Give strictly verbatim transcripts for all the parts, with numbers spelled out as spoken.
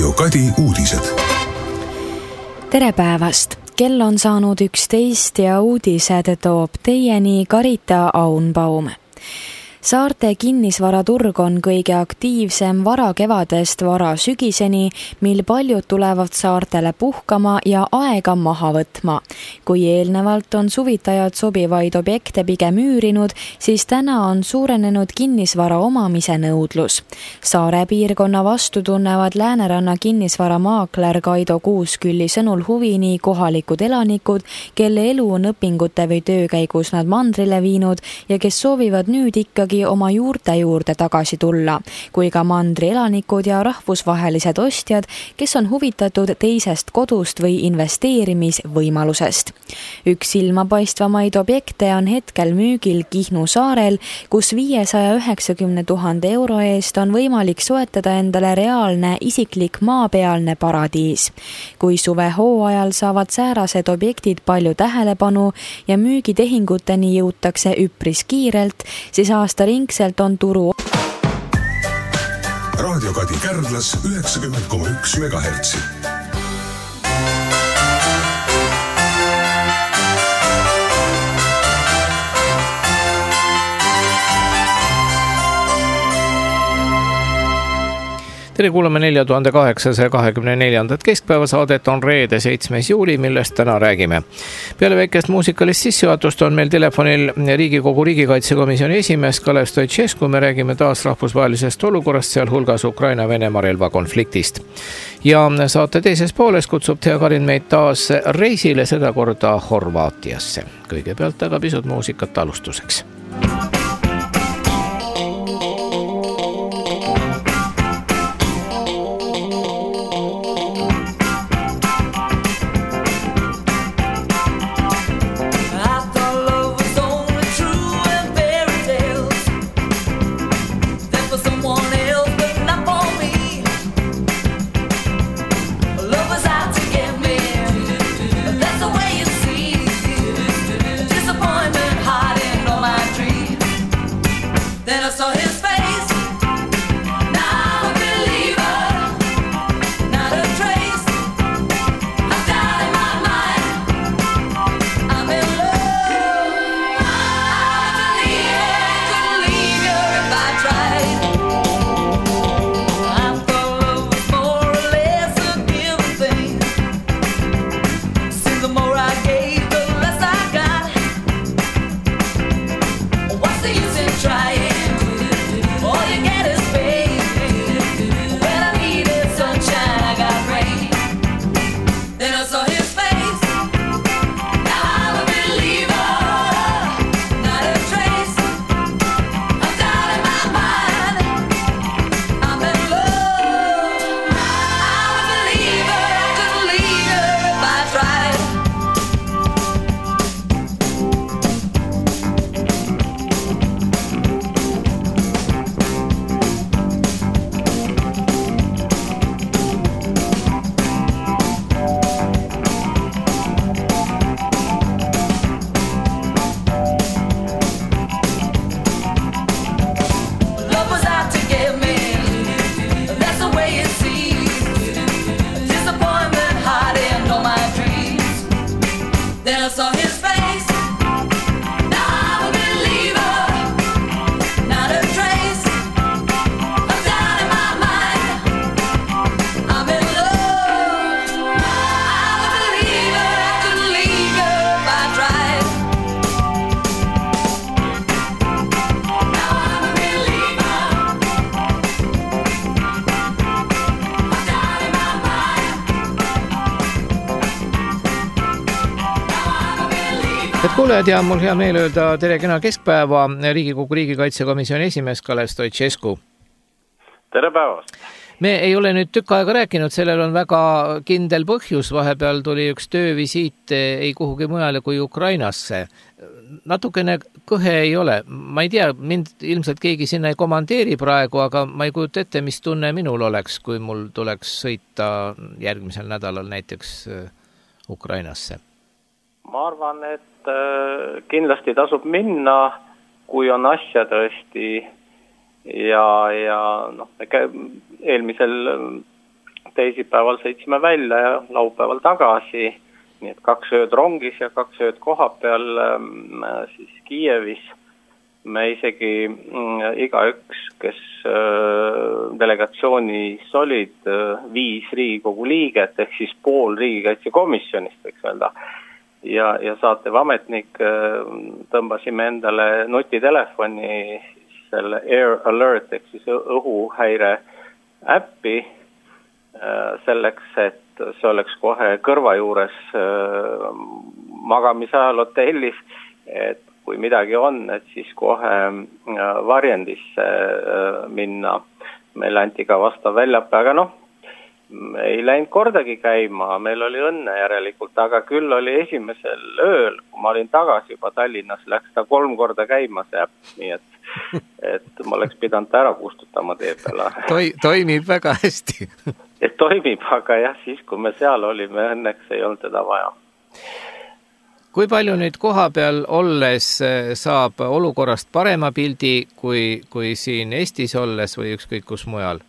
Raadio Kadi uudised. Tere päevast! Kell on saanud üksteist ja uudised toob teieni Karita Aunbaum. Saarte kinnisvaraturg on kõige aktiivsem vara kevadest vara sügiseni, mil paljud tulevad saartele puhkama ja aega maha võtma. Kui eelnevalt on suvitajad sobivaid objekte pigem üürinud, siis täna on suurenenud kinnisvara omamise nõudlus. Saare piirkonna vastu tunnevad Lääneranna kinnisvaramaakler Kaido Kuuskülli sõnul huvi nii kohalikud elanikud, kelle elu on õpingute või töö käigus nad mandrile viinud ja kes soovivad nüüd ikka oma juurte juurde tagasi tulla, kui ka mandri elanikud ja rahvusvahelised ostjad, kes on huvitatud teisest kodust või investeerimisvõimalusest. Üks silmapaistvamaid objekte on hetkel müügil Kihnu saarel, kus viiesaja üheksakümne tuhande euro eest on võimalik soetada endale reaalne isiklik maapealne paradiis. Kui suve hooajal saavad säärased objektid palju tähelepanu ja müügitehinguteni jõutakse üpris kiirelt, siis aasta ringselt on turu. Raadio Kadi Kärdlas üheksakümmend koma üks megahertsi. Tere kuulame nelja tuhande kaheksasaja kahekümne neljandat keskpäevasaadet on reede seitsmes juuli, millest täna räägime. Peale väikest muusikalist sissejuhatust on meil telefonil Riigikogu riigikaitsekomisjoni esimees Kalev Stoicescu. Me räägime taas rahvusvahelisest olukorrast, sealhulgas Ukraina-Venemaa relvakonfliktist. Ja saate teises pooles kutsub Tea Karin meid taas reisile, seda korda Horvaatiasse. Kõigepealt aga pisut muusikat alustuseks. Et kuulejad ja mul hea meel öelda tere kena keskpäeva Riigikogu riigikaitsekomisjoni esimees Kalev Stoicescu. Tere päevast! Me ei ole nüüd tükk aega rääkinud, sellel on väga kindel põhjus. Vahepeal tuli üks töövisiit ei kuhugi mujale kui Ukrainasse. Natukene kõhe ei ole. Ma ei tea, mind ilmselt keegi sinna ei komandeeri praegu, aga ma ei kujuta ette, mis tunne minul oleks, kui mul tuleks sõita järgmisel nädalal näiteks Ukrainasse. Ma arvan, et kindlasti tasub minna, kui on asja tõesti ja, ja noh, eelmisel teisipäeval sõitsime välja ja laupäeval tagasi, nii et kaks ööd rongis ja kaks ööd koha peal siis Kiievis. Me isegi igaüks, kes delegatsioonis olid, viis Riigikogu liiget, ehk siis pool riigikaitsekomisjonist, võiks öelda. Ja, ja saatev ametnik tõmbasime endale nutitelefoni selle Air Alert, ehk siis õhuhäire äppi, selleks, et see oleks kohe kõrva juures magamise ajal hotellis, et kui midagi on, et siis kohe varjendisse minna. Meil anti ka vastav väljappe, aga noh, ei läinud kordagi käima, meil oli õnne järelikult, aga küll oli esimesel ööl, kui ma olin tagasi juba Tallinnas, läks ta kolm korda käima see äpp, nii et et ma oleks pidanud ära kustutama tee peale. Toi, toimib väga hästi. Et toimib, aga jah, siis kui me seal olime, õnneks ei olnud teda vaja. Kui palju nüüd koha peal olles saab olukorrast parema pildi kui, kui siin Eestis olles või ükskõik kus mujal?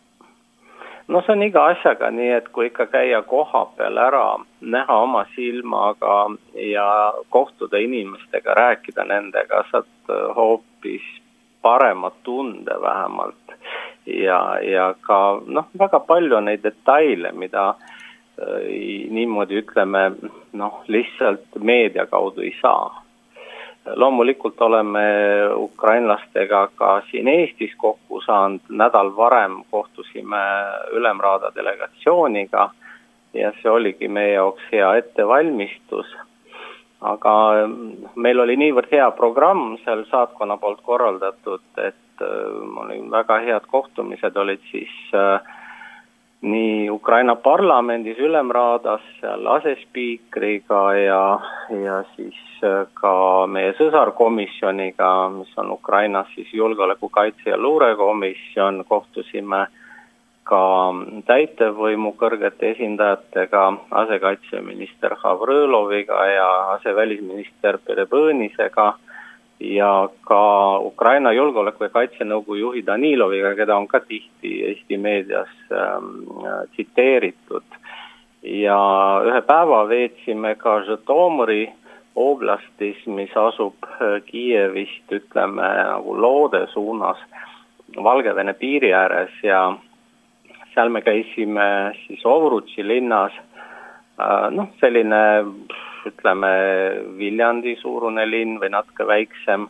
No see on iga asjaga nii, et kui ikka käia koha peal ära, näha oma silmaga ja kohtuda inimestega, rääkida nendega, saad hoopis paremat tunde vähemalt. Ja, ja ka noh, väga palju on neid detaile, mida äh, niimoodi ütleme, noh, lihtsalt meedia kaudu ei saa. Loomulikult oleme ukrainlastega ka siin Eestis kokku saanud, nädal varem kohtusime Ülemraada delegatsiooniga ja see oligi meie jaoks hea ettevalmistus. Aga meil oli niivõrd hea programm seal saatkonna poolt korraldatud, et äh, väga head kohtumised olid siis äh, nii Ukraina parlamendis, Ülemraadas, seal asespiikriga ja, ja siis ka meie sõsarkomisjoniga, mis on Ukrainas siis julgeoleku, kaitse ja luurekomisjon, kohtusime ka täitevvõimu kõrgete esindajatega, asekaitseminister Havrõloviga ja asevälisminister Perebõnisega ja ka Ukraina julgeoleku ja kaitsenõukogu juhi Daniloviga, keda on ka tihti Eesti meedias ähm, tsiteeritud. Ja ühe päeva veetsime ka Žõtomõri oblastis, mis asub Kiievist, ütleme, nagu Loode suunas Valgevene piiri ääres ja seal me käisime siis Ovrutši linnas, äh, noh, selline ütleme, Viljandi suurune linn või natuke väiksem,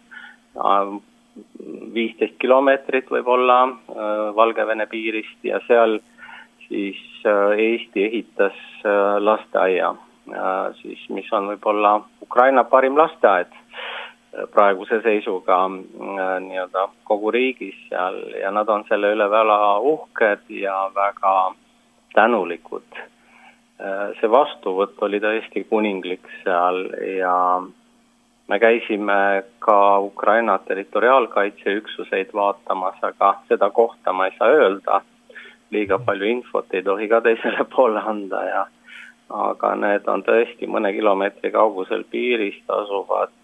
viisteist kilomeetrit võib-olla Valgevene piirist ja seal siis Eesti ehitas lasteaia, siis, mis on võib-olla Ukraina parim lasteaed praeguse seisuga nii-öelda kogu riigis seal ja nad on selle üle väga uhked ja väga tänulikud. See vastuvõtt oli tõesti kuninglik seal ja me käisime ka Ukraina territoriaalkaitseüksuseid vaatamas, aga seda kohta ma ei saa öelda. Liiga palju infot ei tohi ka teisele poole anda ja aga need on tõesti mõne kilomeetri kaugusel piirist asuvad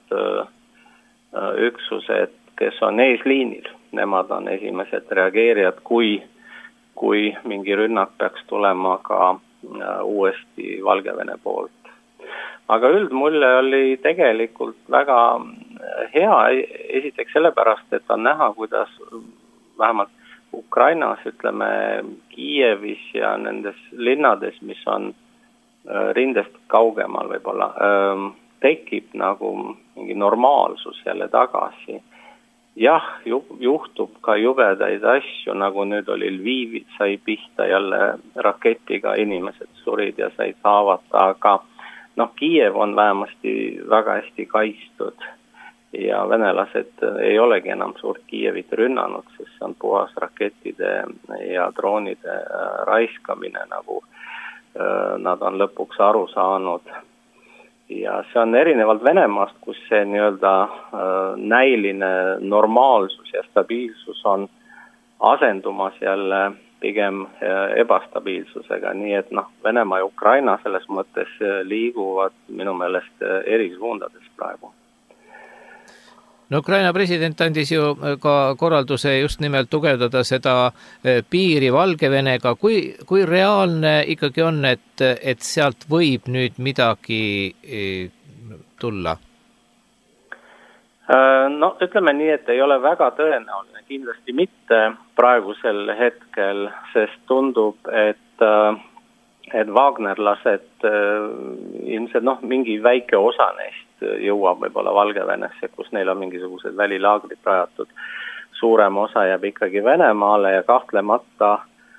üksused, kes on eesliinil. Nemad on esimesed reageerijad, kui, kui mingi rünnak peaks tulema ka uuesti Valgevene poolt. Aga üldmulje oli tegelikult väga hea, esiteks sellepärast, et on näha, kuidas vähemalt Ukrainas, ütleme Kiievis ja nendes linnades, mis on rindest kaugemal võib-olla, tekib nagu mingi normaalsus jälle tagasi. Jah, juhtub ka jubedaid asju, nagu nüüd oli Lvivid, sai pihta jälle raketiga, inimesed surid ja said haavata, aga noh, Kiiev on vähemasti väga hästi kaitstud ja venelased ei olegi enam suurt Kiievit rünnanud, sest see on puhas rakettide ja droonide raiskamine, nagu nad on lõpuks aru saanud. Ja see on erinevalt Venemaast, kus see nii-öelda näiline normaalsus ja stabiilsus on asendumas jälle pigem ebastabiilsusega. Nii et noh, Venemaa ja Ukraina selles mõttes liiguvad minu meelest eri suundades praegu. No Ukraina president andis ju ka korralduse just nimelt tugevdada seda piiri Valgevenega. Kui, kui reaalne ikkagi on, et, et sealt võib nüüd midagi tulla? No ütleme nii, et ei ole väga tõenäoline, kindlasti mitte praegusel hetkel, sest tundub, et, et Wagnerlased ilmselt noh, mingi väike osa neist jõuab võib-olla Valgevenesse, kus neil on mingisugused välilaagrid rajatud. Suurem osa jääb ikkagi Venemaale ja kahtlemata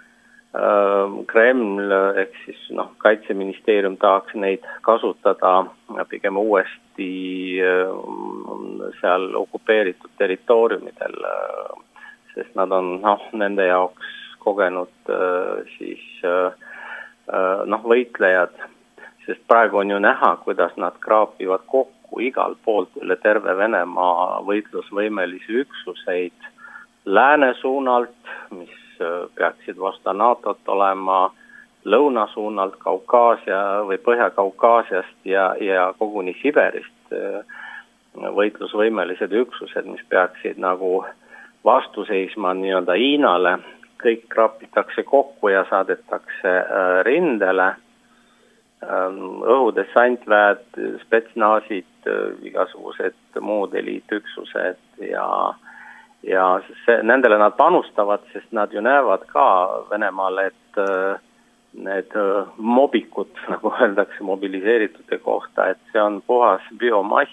äh, Kreml, ehk siis noh, kaitseministeerium tahaks neid kasutada pigem uuesti äh, seal okupeeritud territooriumidel, äh, sest nad on noh, nende jaoks kogenud äh, siis äh, noh, võitlejad. Sest praegu on ju näha, kuidas nad kraapivad kokku igal poolt üle terve Venemaa võitlusvõimelisi üksuseid lääne suunalt, mis peaksid vastu NATOt olema, lõuna suunalt Kaukaasia või Põhja-Kaukaasiast ja, ja koguni Siberist võitlusvõimelised üksused, mis peaksid nagu vastu seisma nii-öelda Hiinale. Kõik kraapitakse kokku ja saadetakse rindele. Õhudessantväed, spetsnaasid, igasugused muud eliitüksused ja, ja see, nendele nad panustavad, sest nad ju näevad ka Venemaale, et need mobikud, nagu öeldakse mobiliseeritute kohta, et see on puhas biomass,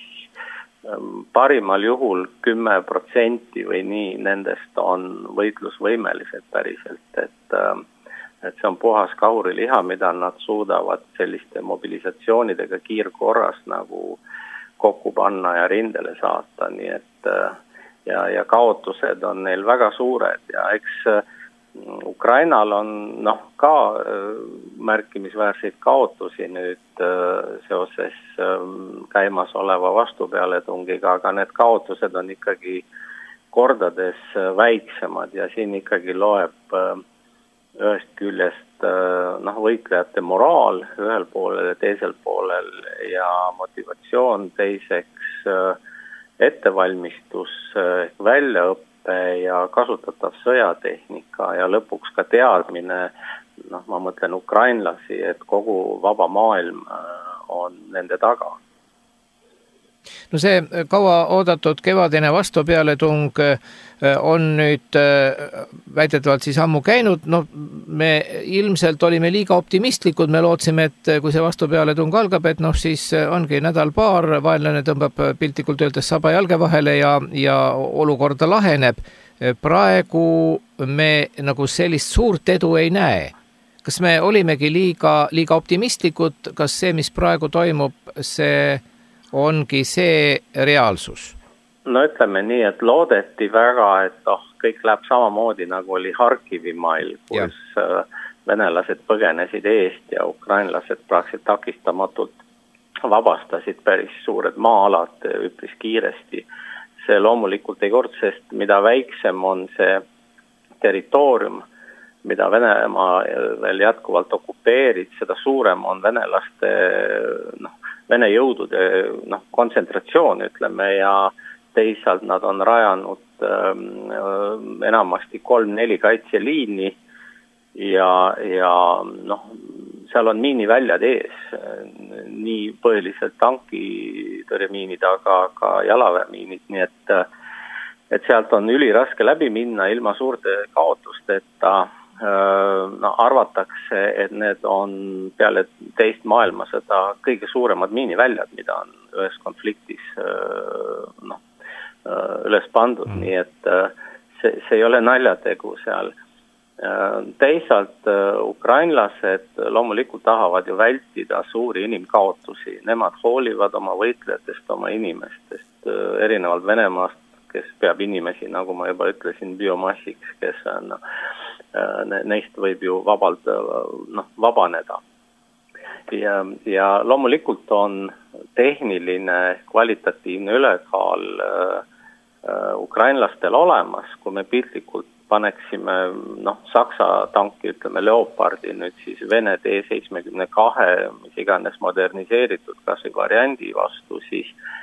parimal juhul kümme protsenti või nii nendest on võitlusvõimelised päriselt, et et see on puhas kahuriliha, mida nad suudavad selliste mobilisatsioonidega kiirkorras nagu kokku panna ja rindele saata, nii et ja, ja kaotused on neil väga suured ja eks Ukrainal on noh ka märkimisväärseid kaotusi nüüd seoses käimas oleva vastupealetungiga, aga need kaotused on ikkagi kordades väiksemad ja siin ikkagi loeb ühest küljest noh, võitlejate moraal ühel poolel ja teisel poolel ja motivatsioon, teiseks ettevalmistus, väljaõppe ja kasutatav sõjatehnika ja lõpuks ka teadmine, noh, ma mõtlen ukrainlasi, et kogu vaba maailm on nende taga. No see kaua oodatud kevadine vastupealetung on nüüd väidetavalt siis ammu käinud. No me ilmselt olime liiga optimistlikud, me lootsime, et kui see vastupealetung algab, et noh siis ongi nädal paar, vaenlane tõmbab piltlikult öeldes saba jalge vahele ja, ja olukorda laheneb. Praegu me nagu sellist suurt edu ei näe. Kas me olimegi liiga, liiga optimistlikud, kas see, mis praegu toimub, see ongi see reaalsus? No ütleme nii, et loodeti väga, et oh, kõik läheb samamoodi nagu oli Harkivi mail, kus ja. Venelased põgenesid eest ja ukrainlased praktiliselt takistamatult vabastasid päris suured maa-alad üpris kiiresti. See loomulikult ei kord, sest mida väiksem on see territoorium, mida Venemaa veel jätkuvalt okupeerid, seda suurem on venelaste noh, Vene jõudude noh, kontsentratsioon, ütleme, ja teisalt nad on rajanud ähm, enamasti kolm-neli kaitseliini ja, ja noh, seal on miiniväljad ees, nii põhiliselt tankitõrjemiinid, aga ka jalaväemiinid, nii et, et sealt on üliraske läbi minna ilma suurte kaotusteta. No, arvatakse, et need on peale teist maailmasõda kõige suuremad miiniväljad, mida on ühes konfliktis no, üles pandud, mm. nii et see, see ei ole naljategu seal. Teisalt ukrainlased loomulikult tahavad ju vältida suuri inimkaotusi, nemad hoolivad oma võitlejatest, oma inimestest, erinevalt Venemaast, kes peab inimesi, nagu ma juba ütlesin, biomassiks, kes on no, neist võib ju vabalt noh, vabaneda. Ja, ja loomulikult on tehniline kvalitatiivne ülekaal äh, ukrainlastel olemas, kui me piltlikult paneksime noh, Saksa tanki, ütleme Leopardi, nüüd siis Vene T seitsekümmend kaks, mis iganes moderniseeritud kas või variandi vastu, siis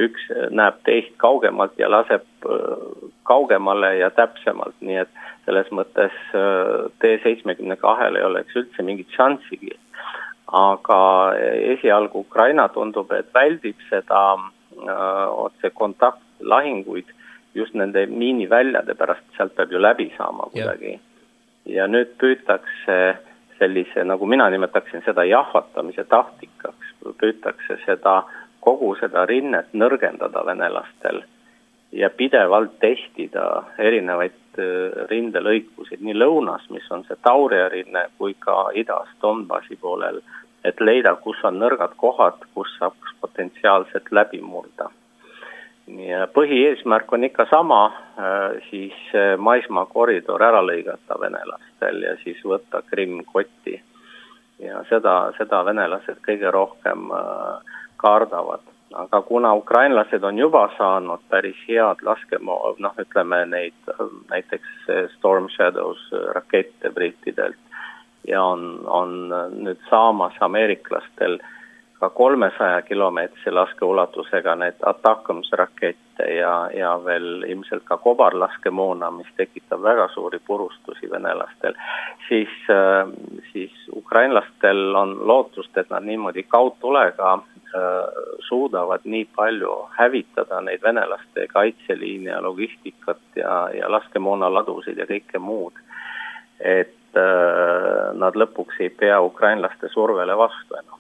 üks näeb teist kaugemalt ja laseb kaugemale ja täpsemalt, nii et selles mõttes T seitsekümmend kaks ei oleks üldse mingit šanssigi. Aga esialgu Ukraina tundub, et väldib seda otse kontaktlahinguid just nende miiniväljade pärast, sealt peab ju läbi saama kuidagi. Ja nüüd püütakse sellise, nagu mina nimetaksin seda jahvatamise taktikaks, püütakse seda kogu seda rinnet nõrgendada venelastel ja pidevalt testida erinevaid rindelõikusid nii lõunas, mis on see Tauria rinne, kui ka idas Donbassi poolel, et leida, kus on nõrgad kohad, kus saaks potentsiaalselt läbi murda. Põhieesmärk on ikka sama, siis maismaa koridor ära lõigata venelastel ja siis võtta Krimm kotti. Ja seda, seda venelased kõige rohkem kardavad. Aga kuna ukrainlased on juba saanud päris head laskemoo, noh ütleme neid näiteks Storm Shadows rakette brittidelt ja on, on nüüd saamas ameeriklastel ka kolmesaja kilomeetrise laskeulatusega need Atakams rakette ja, ja veel ilmselt ka kobarlaskemoona, mis tekitab väga suuri purustusi venelastel, siis, siis ukrainlastel on lootust, et nad niimoodi kaudtulega suudavad nii palju hävitada neid venelaste kaitseliine ja logistikat ja, ja laskemoona ladusid ja kõike muud, et nad lõpuks ei pea ukrainlaste survele vastu enam.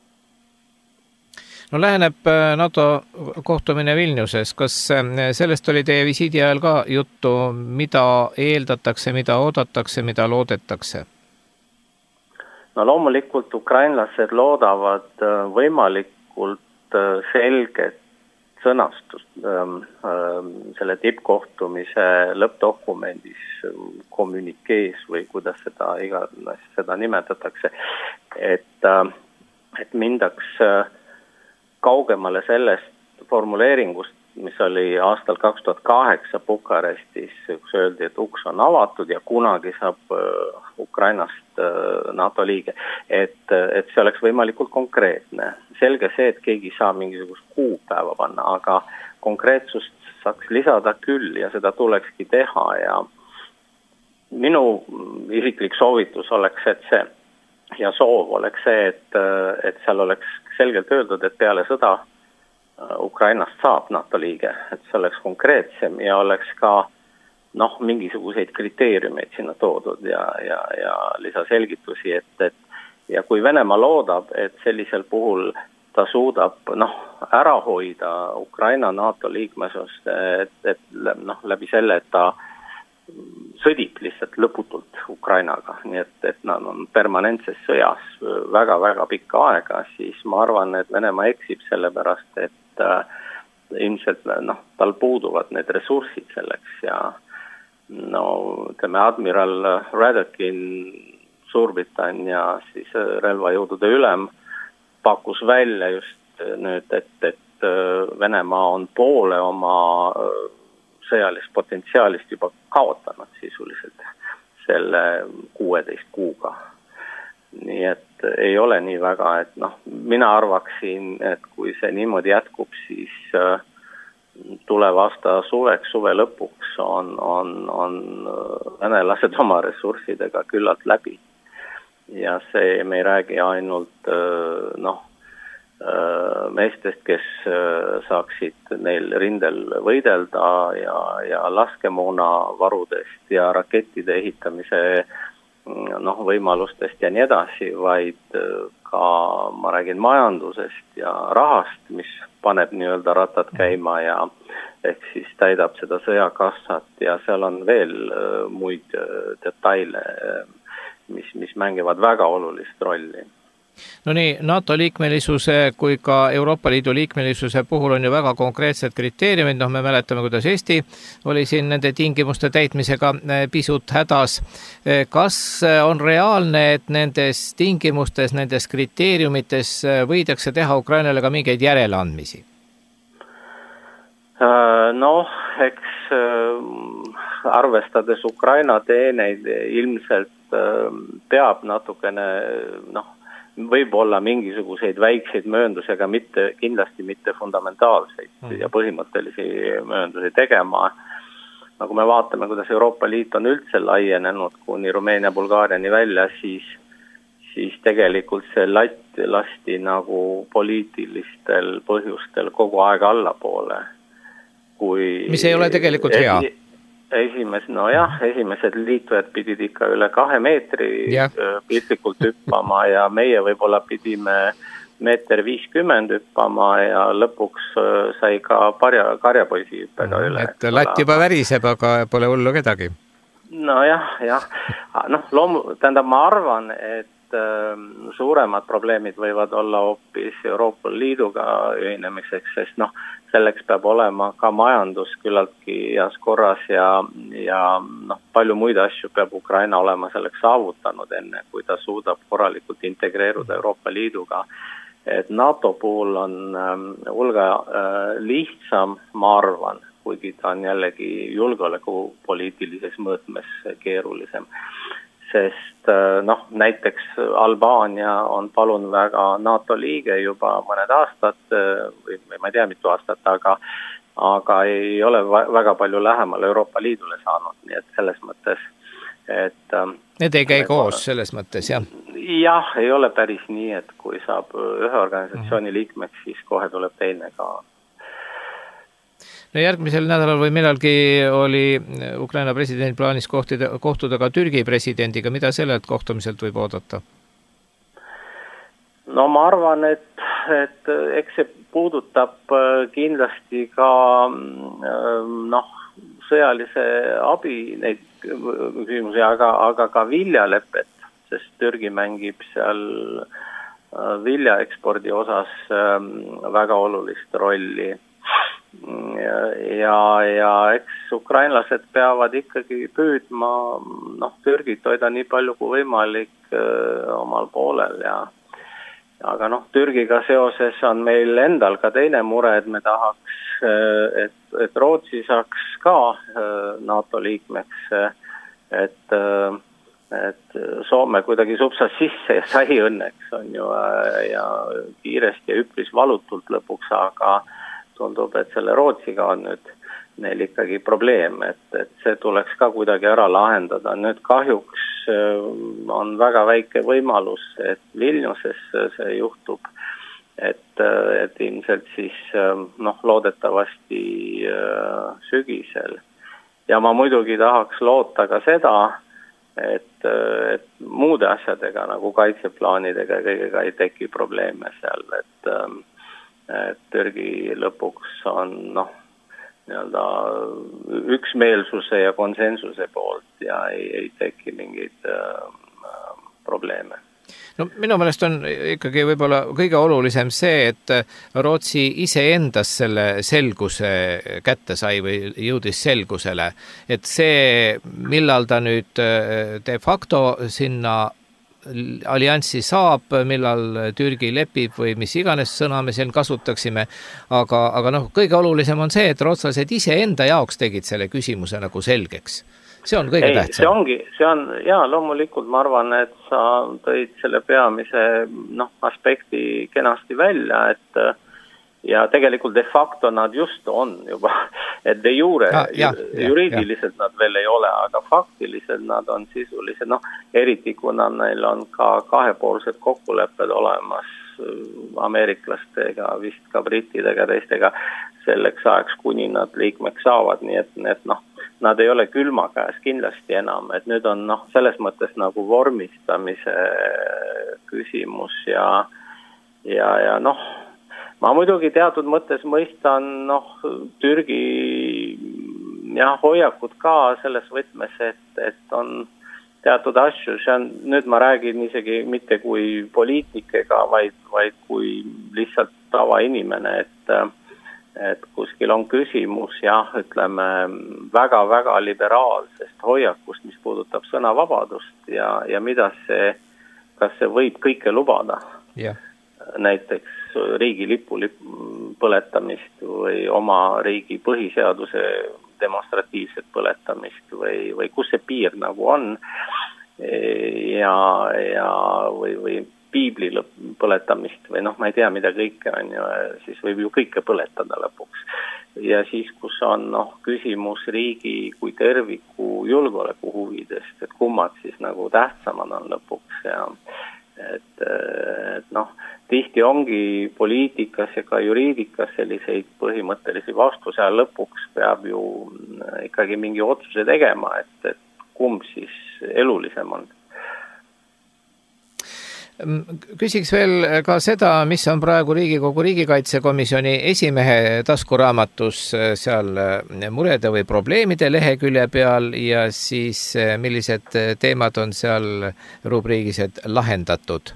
No läheneb NATO kohtumine Vilniuses. Kas sellest oli teie visiidi ajal ka juttu, mida eeldatakse, mida oodatakse, mida loodetakse? No loomulikult ukrainlased loodavad võimalikult selget sõnastust selle tippkohtumise lõppdokumendis, kommunikees või kuidas seda, iganes seda nimetatakse, et, et mindaks kaugemale sellest formuleeringust, mis oli aastal kaks tuhat kaheksa Bukarestis, kus öeldi, et uks on avatud ja kunagi saab Ukrainast NATO liige, et, et see oleks võimalikult konkreetne. Selge see, et keegi saa mingisugust kuupäeva panna, aga konkreetsust saaks lisada küll ja seda tulekski teha ja minu isiklik soovitus oleks, et see ja soov oleks see, et, et seal oleks selgelt öeldud, et peale sõda Ukrainast saab NATO liige, et see oleks konkreetsem ja oleks ka noh, mingisuguseid kriteeriumeid sinna toodud ja, ja, ja lisaselgitusi, et, et ja kui Venemaa loodab, et sellisel puhul ta suudab noh, ära hoida Ukraina NATO liikmesust, et, et noh, läbi selle, et ta sõdib lihtsalt lõputult Ukrainaga, nii et, et nad on permanentses sõjas väga-väga pikka aega, siis ma arvan, et Venemaa eksib sellepärast, et äh, ilmselt noh, tal puuduvad need ressursid selleks ja no ütleme, admiral Radekin, Suurbritannia siis relvajõudude ülem pakkus välja just nüüd, et, et Venemaa on poole oma sõjalist potentsiaalist juba kaotanud sisuliselt selle kuueteist kuuga. Nii et ei ole nii väga, et noh, mina arvaksin, et kui see niimoodi jätkub, siis tuleva aasta suveks, suve lõpuks on, on, on venelased oma ressurssidega küllalt läbi. Ja see me ei räägi ainult noh, meestest, kes saaksid neil rindel võidelda ja, ja laskemoona varudest ja rakettide ehitamise noh, võimalustest ja nii edasi, vaid ka ma räägin majandusest ja rahast, mis paneb nii-öelda ratad käima ja ehk siis täidab seda sõjakassat ja seal on veel muid detaile, mis, mis mängivad väga olulist rolli. No nii, NATO liikmelisuse kui ka Euroopa Liidu liikmelisuse puhul on ju väga konkreetsed kriteeriumid, noh me mäletame, kuidas Eesti oli siin nende tingimuste täitmisega pisut hädas. Kas on reaalne, et nendes tingimustes, nendes kriteeriumites võidakse teha Ukrainale ka mingeid järeleandmisi? Noh, eks arvestades Ukraina teeneid ilmselt peab natukene noh, võib olla mingisuguseid väikseid mööndusi, aga mitte, kindlasti mitte fundamentaalseid mm. ja põhimõttelisi mööndusi tegema. Nagu me vaatame, kuidas Euroopa Liit on üldse laienenud kuni Rumeenia, Bulgaariani välja, siis, siis tegelikult see latt lasti nagu poliitilistel põhjustel kogu aeg allapoole. Kui mis ei ole tegelikult hea. Esi, Esimes, no jah, esimesed liitujad pidid ikka üle kahe meetri ja. piltlikult hüppama ja meie võib-olla pidime meeter viiskümmend hüppama ja lõpuks sai ka parja, karjapoisi hüppega üle. Et latt juba väriseb, aga pole hullu kedagi. No jah, jah. No, loomu, tähendab, ma arvan, et äh, suuremad probleemid võivad olla hoopis Euroopa Liiduga ühinemiseks, sest noh, selleks peab olema ka majandus küllaltki heas korras ja, ja noh, palju muid asju peab Ukraina olema selleks saavutanud enne, kui ta suudab korralikult integreeruda Euroopa Liiduga. Et NATO puhul on ähm, hulga äh, lihtsam, ma arvan, kuigi ta on jällegi julgeolekupoliitilises mõõtmes keerulisem. Sest noh, näiteks Albaania on palun väga NATO liige juba mõned aastad, või ma ei tea mitu aastat, aga, aga ei ole väga palju lähemal Euroopa Liidule saanud, nii et selles mõttes, et... Need ei käi koos selles mõttes, jah? Jah, ei ole päris nii, et kui saab ühe organisatsiooni liikmeks, siis kohe tuleb teine ka. No järgmisel nädalal või millalgi oli Ukraina president plaanis kohtida, kohtuda ka Türgi presidendiga. Mida sellelt kohtumiselt võib oodata? No ma arvan, et, et eks see puudutab kindlasti ka noh, sõjalise abi neid küsimusi, aga, aga ka viljalepet, sest Türgi mängib seal viljaekspordi osas väga olulist rolli. Ja, ja, ja eks ukrainlased peavad ikkagi püüdma noh, Türgit hoida nii palju kui võimalik öö, omal poolel ja aga noh, Türgiga seoses on meil endal ka teine mure, et me tahaks, et, et Rootsi saaks ka NATO liikmeks, et, et Soome kuidagi supsas sisse ja sai õnneks on ju ja kiiresti ja üpris valutult lõpuks, aga tundub, et selle Rootsiga on nüüd neil ikkagi probleem, et, et see tuleks ka kuidagi ära lahendada. Nüüd kahjuks on väga väike võimalus, et Vilniuses see juhtub, et, et ilmselt siis noh, loodetavasti sügisel. Ja ma muidugi tahaks loota ka seda, et, et muude asjadega nagu kaitseplaanidega kõigega ei teki probleeme seal, et et Türgi lõpuks on noh, nii-öelda üksmeelsuse ja konsensuse poolt ja ei, ei teki mingeid äh, probleeme. No minu meelest on ikkagi võib-olla kõige olulisem see, et Rootsi ise endas selle selguse kätte sai või jõudis selgusele, et see, millal ta nüüd de facto sinna allianssi saab, millal Türgi lepib või mis iganes sõna me siin kasutaksime, aga, aga noh, kõige olulisem on see, et rootslased ise enda jaoks tegid selle küsimuse nagu selgeks. See on kõige Ei, tähtsam. See ongi, see on, jaa, loomulikult ma arvan, et sa tõid selle peamise noh, aspekti kenasti välja, et ja tegelikult de facto nad just on juba, et de jure, ah, ja, juriidiliselt ja. Nad veel ei ole, aga faktiliselt nad on sisulised, noh, eriti kuna neil on ka kahepoolsed kokkulepped olemas ameeriklastega, vist ka brittidega, teistega selleks ajaks, kuni nad liikmeks saavad, nii et, et noh, nad ei ole külma käes kindlasti enam, et nüüd on noh, selles mõttes nagu vormistamise küsimus ja, ja, ja noh, ma muidugi teatud mõttes mõistan noh, Türgi jah, hoiakud ka selles võtmes, et, et on teatud asju, see on, nüüd ma räägin isegi mitte kui poliitikega, vaid, vaid kui lihtsalt tavainimene, et, et kuskil on küsimus, jah, ütleme väga-väga liberaalsest hoiakust, mis puudutab sõnavabadust ja, ja mida see, kas see võib kõike lubada. Yeah. Näiteks riigi lipu põletamist või oma riigi põhiseaduse demonstratiivset põletamist või, või kus see piir nagu on ja, ja või, või piibli põletamist või noh, ma ei tea, mida kõike on ju, siis võib ju kõike põletada lõpuks. Ja siis, kus on noh, küsimus riigi kui terviku julgeoleku huvidest, et kummad siis nagu tähtsamad on lõpuks ja et, et noh, tihti ongi poliitikas ja ka juriidikas selliseid põhimõttelisi vastuse ja lõpuks peab ju ikkagi mingi otsuse tegema, et, et kumb siis elulisem on. Küsiks veel ka seda, mis on praegu Riigikogu riigikaitsekomisjoni esimehe taskuraamatus seal murede või probleemide lehekülje peal ja siis millised teemad on seal rubriigis, et lahendatud?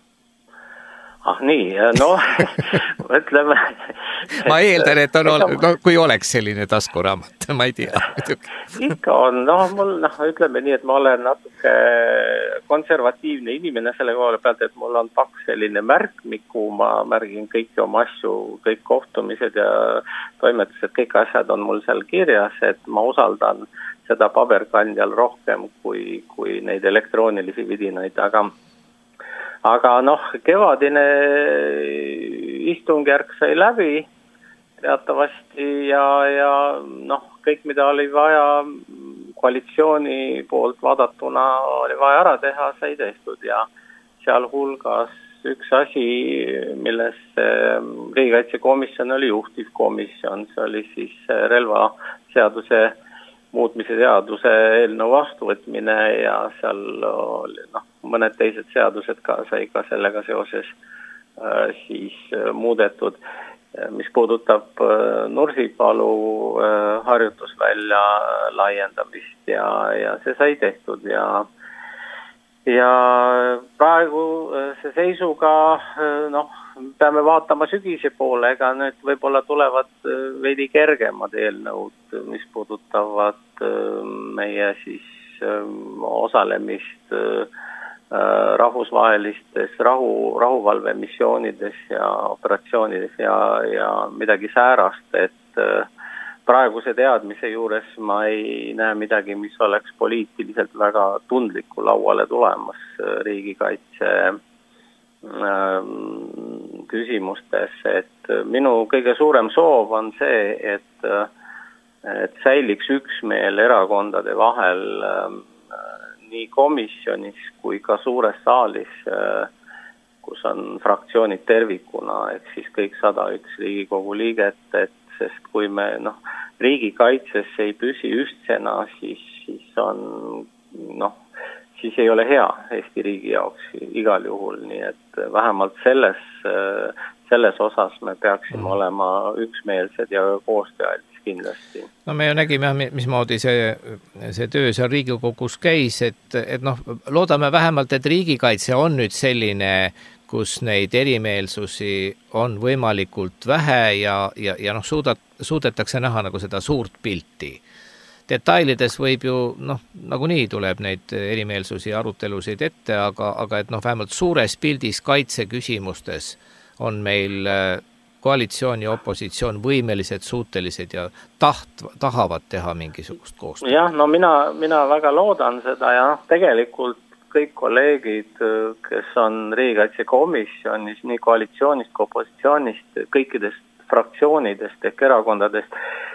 Ah nii, no ütleme... ma eeldan, et on, no, kui oleks selline taskuraamat, ma ei tea. Ikka on, no mul, noh, ütleme nii, et ma olen natuke konservatiivne inimene selle koha pealt, et mul on paks selline märkmiku, ma märgin kõiki oma asju, kõik kohtumised ja toimetused, kõik asjad on mul seal kirjas, et ma usaldan seda paberkandjal rohkem kui, kui neid elektroonilisi vidinaid, aga Aga noh, kevadine istungjärk sai läbi teatavasti ja, ja noh, kõik mida oli vaja koalitsiooni poolt vaadatuna oli vaja ära teha, sai tehtud ja sealhulgas üks asi, milles riigikaitsekomisjon oli juhtivkomisjon, see oli siis relvaseaduse muutmise seaduse eelnõu vastuvõtmine ja seal oli noh, mõned teised seadused ka sai ka sellega seoses äh, siis äh, muudetud, mis puudutab äh, Nursipalu äh, harjutusvälja laiendamist ja, ja see sai tehtud ja ja praegu äh, see seisuga äh, noh, peame vaatama sügise poole, ega nüüd võib-olla tulevad äh, veidi kergemad eelnõud, mis puudutavad äh, meie siis äh, osalemist äh, rahvusvahelistes rahu, rahuvalvemissioonides ja operatsioonides ja, ja midagi säärast, et praeguse teadmise juures ma ei näe midagi, mis oleks poliitiliselt väga tundliku lauale tulemas riigikaitse küsimustes, et minu kõige suurem soov on see, et, et säiliks üksmeel erakondade vahel nii komisjonis kui ka suures saalis, kus on fraktsioonid tervikuna, et siis kõik sada üks Riigikogu liiget, et sest kui me noh, riigikaitses ei püsi ühtsena, siis, siis on noh, siis ei ole hea Eesti riigi jaoks igal juhul, nii et vähemalt selles, selles osas me peaksime mm. olema üksmeelsed ja koostööaldis kindlasti. No me ju nägime, mismoodi see, see töö seal Riigikogus käis, et, et noh, loodame vähemalt, et riigikaitse on nüüd selline, kus neid erimeelsusi on võimalikult vähe ja, ja, ja noh, suudat, suudetakse näha nagu seda suurt pilti. Detailides võib ju, noh, nagunii tuleb neid erimeelsusi ja arutelusid ette, aga, aga et noh, vähemalt suures pildis kaitseküsimustes on meil koalitsioon ja opositsioon võimelised, suutelised ja taht, tahavad teha mingisugust koostööd. Jah, no mina, mina väga loodan seda ja tegelikult kõik kolleegid, kes on riigikaitsekomisjonis, nii koalitsioonist kui opositsioonist, kõikidest fraktsioonidest ehk erakondadest,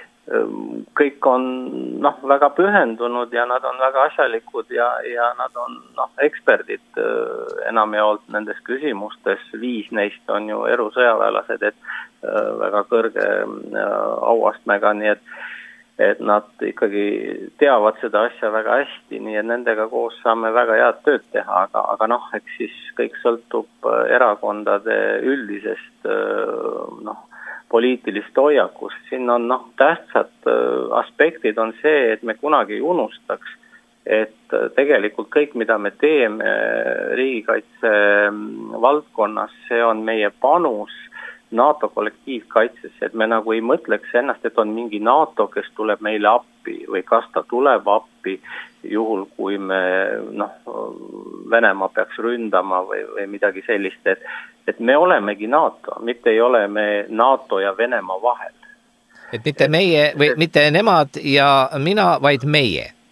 kõik on noh, väga pühendunud ja nad on väga asjalikud ja, ja nad on noh, eksperdid enamjaolt nendes küsimustes, viis neist on ju erusõjaväelased, et väga kõrge auastmega, nii et, et nad ikkagi teavad seda asja väga hästi, nii et nendega koos saame väga head tööd teha, aga, aga noh, eks siis kõik sõltub erakondade üldisest noh, poliitilist hoiakust. Siin on noh, tähtsad aspektid on see, et me kunagi ei unustaks, et tegelikult kõik, mida me teeme riigikaitse valdkonnas, see on meie panus NATO kollektiivkaitsesse, et me nagu ei mõtleks ennast, et on mingi NATO, kes tuleb meile appi või kas ta tuleb appi juhul, kui me noh, Venemaa peaks ründama või, või midagi sellist, et, et me olemegi NATO, mitte ei ole me NATO ja Venemaa vahel. Et mitte meie või mitte nemad ja mina, vaid meie.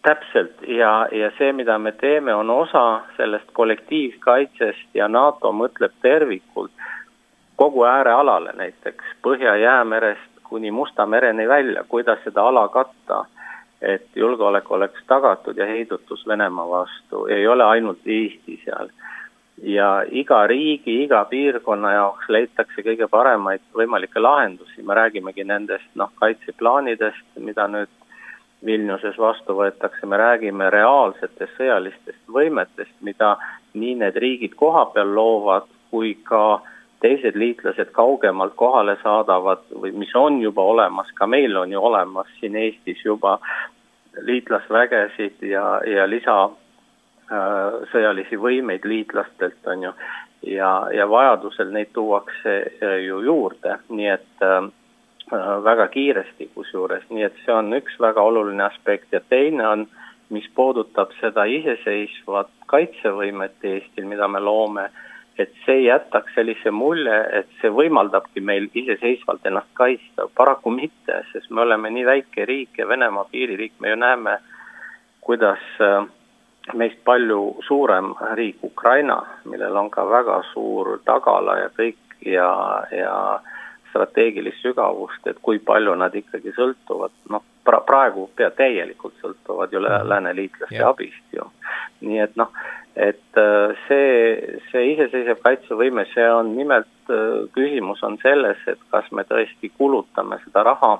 Täpselt ja, ja see, mida me teeme, on osa sellest kollektiivkaitsest ja NATO mõtleb tervikult kogu äärealale, näiteks Põhja-Jäämerest kuni Musta mereni välja, kuidas seda ala katta, et julgeolek oleks tagatud ja heidutus Venemaa vastu. Ei ole ainult Eesti seal. Ja iga riigi, iga piirkonna jaoks leitakse kõige paremaid võimalikke lahendusi. Me räägimegi nendest noh, kaitseplaanidest, mida nüüd Vilniuses vastu võetakse. Me räägime reaalsetest sõjalistest võimetest, mida nii need riigid koha peal loovad, kui ka teised liitlased kaugemalt kohale saadavad, või mis on juba olemas, ka meil on ju olemas siin Eestis juba liitlasvägesid ja, ja lisa äh, sõjalisi võimeid liitlastelt on ju, ja, ja vajadusel neid tuuakse ju juurde, nii et äh, väga kiiresti kusjuures, nii et see on üks väga oluline aspekt ja teine on, mis puudutab seda iseseisvat kaitsevõimet Eestil, mida me loome, et see jätaks sellise mulje, et see võimaldabki meil iseseisvalt ennast kaitsta. Paraku mitte, sest me oleme nii väike riik ja Venemaa piiririik, me ju näeme, kuidas meist palju suurem riik Ukraina, millel on ka väga suur tagala ja kõik ja, ja strateegilist sügavust, et kui palju nad ikkagi sõltuvad, noh pra- praegu pea täielikult sõltuvad ju lääneliitlaste yeah. abist ju. Nii et noh, et see, see iseseisev kaitsevõime, see on nimelt, küsimus on selles, et kas me tõesti kulutame seda raha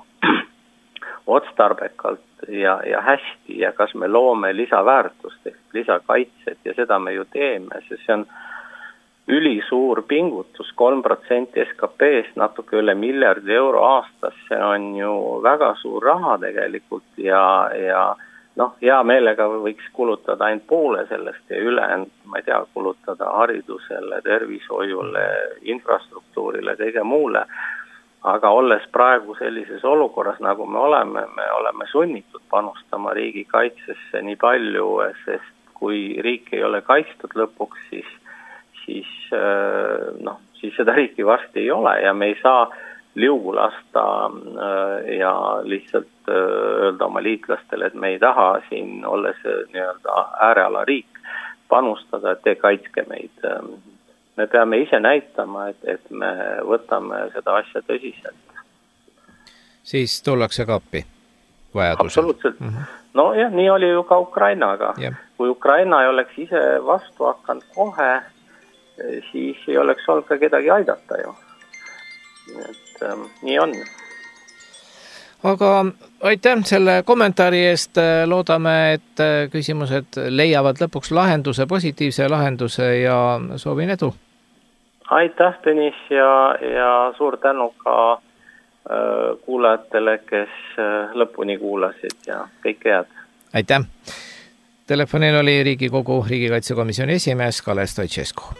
otstarbekalt ja, ja hästi ja kas me loome lisaväärtust, lisakaitset ja seda me ju teeme, sest see on ülisuur pingutus, kolm protsenti S K P-st, natuke üle miljardi euro aastas, see on ju väga suur raha tegelikult ja, ja noh, hea meelega võiks kulutada ainult poole sellest ja ülejäänud, ma ei tea, kulutada haridusele, tervishoiule, infrastruktuurile, kõige muule. Aga olles praegu sellises olukorras, nagu me oleme, me oleme sunnitud panustama riigi kaitsesse nii palju, sest kui riik ei ole kaitstud lõpuks, siis siis, noh, siis seda riiki varsti ei ole ja me ei saa liugu lasta ja lihtsalt öelda oma liitlastele, et me ei taha siin olles nii-öelda ääreala riik panustada, et te kaitske meid. Me peame ise näitama, et, et me võtame seda asja tõsiselt. Siis tullakse ka appi vajadusel. Absoluutselt. Mm-hmm. No jah, nii oli ju ka Ukrainaga. Yeah. Kui Ukraina ei oleks ise vastu hakanud kohe, siis ei oleks olnud ka kedagi aidata ju. Et, ähm, nii on. Aga aitäh selle kommentaari eest. Loodame, et küsimused leiavad lõpuks lahenduse, positiivse lahenduse ja soovin edu. Aitäh, Tõnis, ja, ja suur tänu ka äh, kuulajatele, kes äh, lõpuni kuulasid ja kõike head. Aitäh. Telefonil oli Riigikogu riigikaitsekomisjoni esimees Kalev Stoicescu.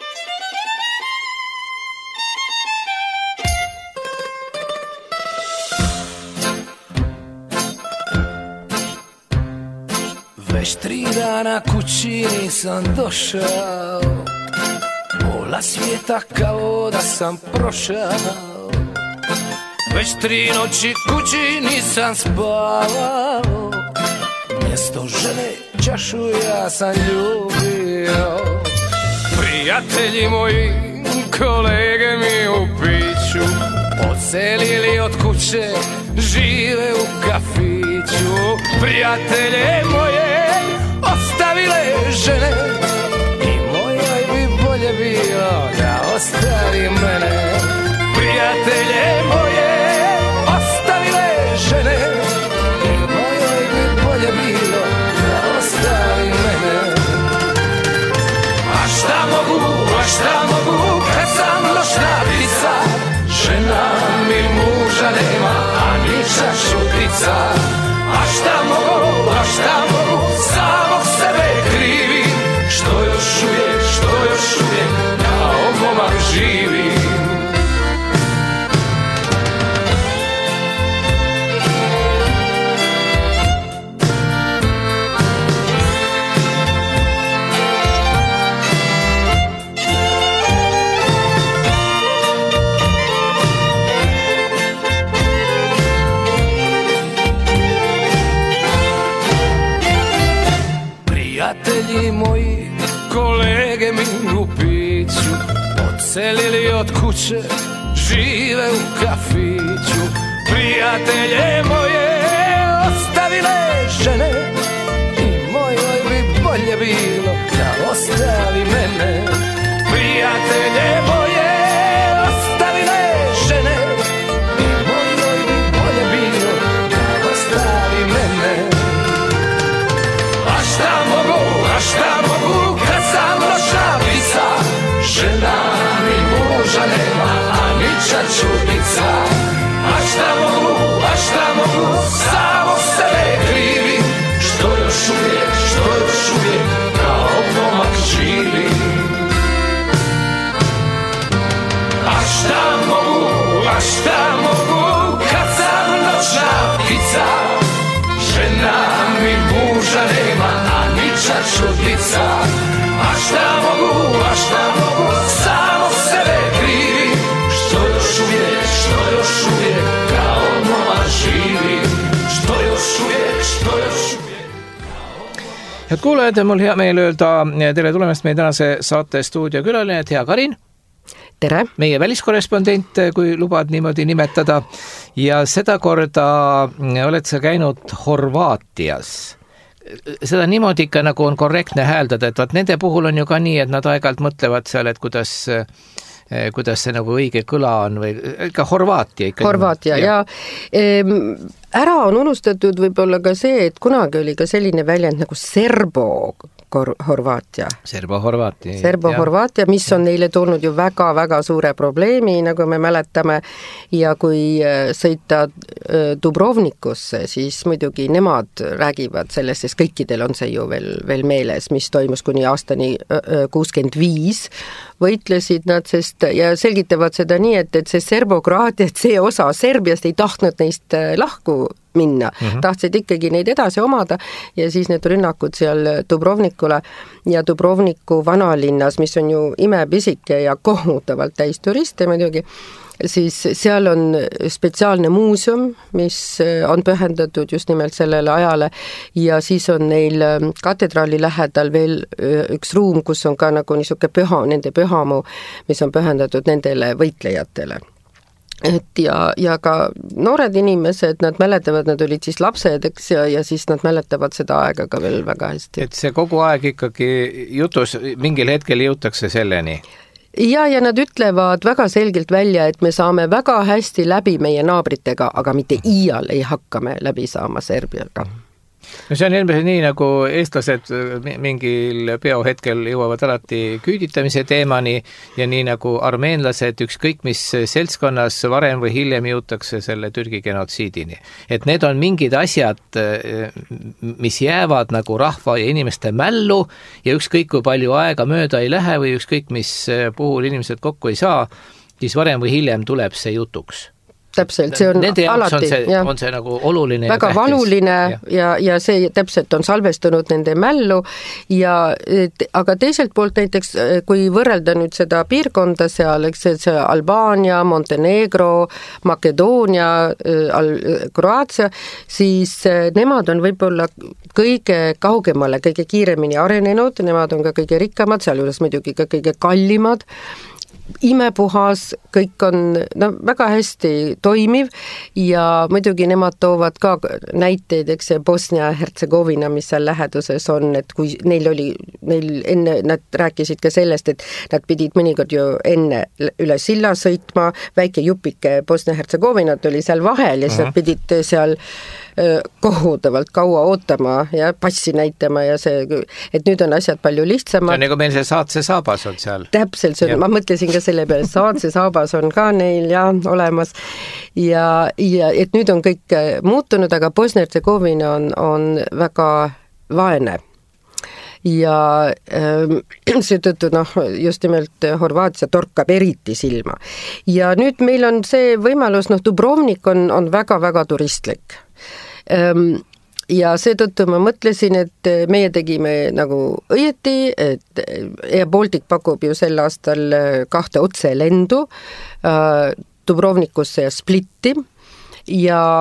Već tri dana kući nisam došao, pola svijeta kao da sam prošao. Već tri noći kući nisam spavao, mjesto žene čašu ja sam ljubio. Prijatelji moji, kolege mi u piću, odselili od kuće, žive u kafiću. Prijatelje moje ostavile žene i mojoj bi bolje bilo da ostavi mene. Prijatelje moje ostavile žene i mojoj bi bolje bilo da ostavi mene. A šta mogu, a šta mogu kad sam noćna ptica, žena mi muža nema, a ni čašutica. A šta mogu, a šta mogu, samog sebe krivim, što još uvijek, što još uvijek kao momak živim. odselili od kuće, žive u kafiću. Prijatelje moje ostavile žene i mojoj bi bolje bilo da ostavi mene. Prijatelje moje ostavile žene i mojoj bi bolje bilo da ostavi mene. A šta mogu, a šta mogu kad sam loša ptica, žena mi muža nema, a niča čudnica. A šta mogu, a šta mogu, samo sebe krivi, što još uvijek, što još uvijek kao momak živi. A šta mogu, a šta mogu, kad sam noćna ptica, žena mi muža nema, a niča čudnica. A šta mogu, a šta mogu, samo sebe krivi, što još uvijek, što još uvijek kao momak živi, što još uvijek, što još uvijek. Head kuulajad, mul hea meel öelda tere tulemast meie tänase saate stuudiokülaline, hea Karin. Tere. Meie väliskorrespondent, kui lubad niimoodi nimetada, ja seda korda oled sa käinud Horvaatias. Seda niimoodi ikka nagu on korrektne hääldada, et vaat nende puhul on ju ka nii, et nad aeg-ajalt mõtlevad seal, et kuidas, kuidas see nagu õige kõla on või ikka Horvaatia ikka. Horvaatia ja, ja ära on unustatud võib-olla ka see, et kunagi oli ka selline väljend nagu Serbo Horvaatia. Serbo-Horvaatia. Serbo-Horvaatia, mis on neile toonud ju väga-väga suure probleemi, nagu me mäletame, ja kui sõita Dubrovnikusse, siis muidugi nemad räägivad sellest, sest kõikidel on see ju veel, veel meeles, mis toimus kuni aastani kuuskümmend viis, võitlesid nad, sest ja selgitavad seda nii, et, et see Serbo-Kroaatia, et see osa Serbiast ei tahtnud neist lahku minna. Mm-hmm. Tahtsid ikkagi neid edasi omada ja siis need rünnakud seal Dubrovnikule ja Dubrovniku vanalinnas, mis on ju imepisike ja kohutavalt täis turiste muidugi, siis seal on spetsiaalne muuseum, mis on pühendatud just nimelt sellele ajale ja siis on neil katedraali lähedal veel üks ruum, kus on ka nagu niisuke püha, nende pühamu, mis on pühendatud nendele võitlejatele. Et ja, ja ka noored inimesed, nad mäletavad, nad olid siis lapsed, eks, ja, ja siis nad mäletavad seda aega ka veel väga hästi. Et see kogu aeg ikkagi jutus mingil hetkel jõutakse selleni? Ja, ja nad ütlevad väga selgelt välja, et me saame väga hästi läbi meie naabritega, aga mitte iial ei hakkame läbi saama Serbiaga. No see on ilmselt nii, nagu eestlased mingil peohetkel jõuavad alati küüditamise teemani ja nii nagu armeenlased ükskõik mis seltskonnas varem või hiljem jõutakse selle Türgi genotsiidini. Et need on mingid asjad, mis jäävad nagu rahva ja inimeste mällu ja ükskõik kui palju aega mööda ei lähe või ükskõik mis puhul inimesed kokku ei saa, siis varem või hiljem tuleb see jutuks. Täpselt, see on nende alati. On see, ja, on see nagu oluline väga ja valuline ja. Ja, ja see täpselt on salvestunud nende mällu ja et, aga teiselt poolt näiteks, kui võrrelda nüüd seda piirkonda seal, eks see, see Albaania, Montenegro, Makedoonia, Kroaatia, siis nemad on võib-olla kõige kaugemale, kõige kiiremini arenenud, nemad on ka kõige rikkamad, seal juures muidugi ka kõige kallimad, imepuhas, kõik on no, väga hästi toimiv ja muidugi nemad toovad ka näiteid, eks see Bosnia-Hertsegovina, mis seal läheduses on, et kui neil oli, neil enne, nad rääkisid ka sellest, et nad pidid mõnikord ju enne üle silla sõitma, väike jupike Bosnia-Hertsegovinat oli seal vahel ja siis nad pidid seal kohutavalt kaua ootama ja passi näitama ja see, et nüüd on asjad palju lihtsamad. See on nagu meil see Saatse saabas on seal. Täpselt, see on, ma mõtlesin ka selle peale, Saatse saabas on ka neil ja olemas ja, ja et nüüd on kõik muutunud, aga Bosnia-Hertsegovina on, on väga vaene. Ja äh, seetõttu noh, just nimelt Horvaatia torkab eriti silma. Ja nüüd meil on see võimalus, noh, Dubrovnik on, on väga-väga turistlik. Ähm, ja seetõttu ma mõtlesin, et meie tegime nagu õieti, et Air Baltic pakub ju sel aastal kahte otselendu äh, Dubrovnikusse ja Splitti ja